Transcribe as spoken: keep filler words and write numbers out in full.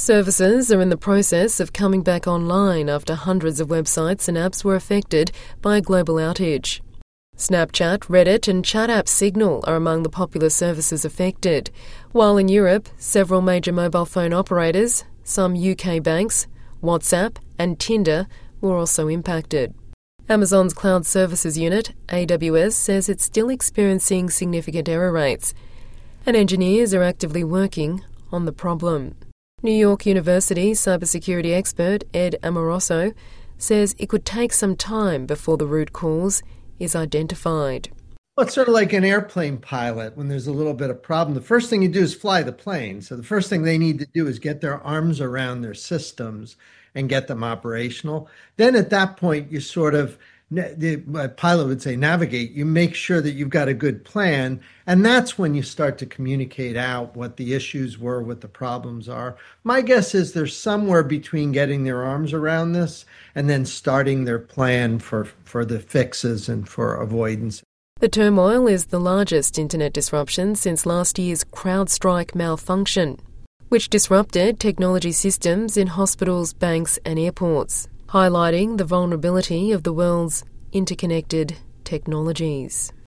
Services are in the process of coming back online after hundreds of websites and apps were affected by a global outage. Snapchat, Reddit and chat app Signal are among the popular services affected, while in Europe, several major mobile phone operators, some U K banks, WhatsApp and Tinder were also impacted. Amazon's cloud services unit, A W S, says it's still experiencing significant error rates, and engineers are actively working on the problem. New York University cybersecurity expert Ed Amoroso says it could take some time before the root cause is identified. Well, it's sort of like an airplane pilot when there's a little bit of problem. The first thing you do is fly the plane. So the first thing they need to do is get their arms around their systems and get them operational. Then at that point, you sort of, the pilot would say, navigate. You make sure that you've got a good plan. And that's when you start to communicate out what the issues were, what the problems are. My guess is there's somewhere between getting their arms around this and then starting their plan for, for the fixes and for avoidance. The turmoil is the largest internet disruption since last year's CrowdStrike malfunction, which disrupted technology systems in hospitals, banks and airports, highlighting the vulnerability of the world's interconnected technologies.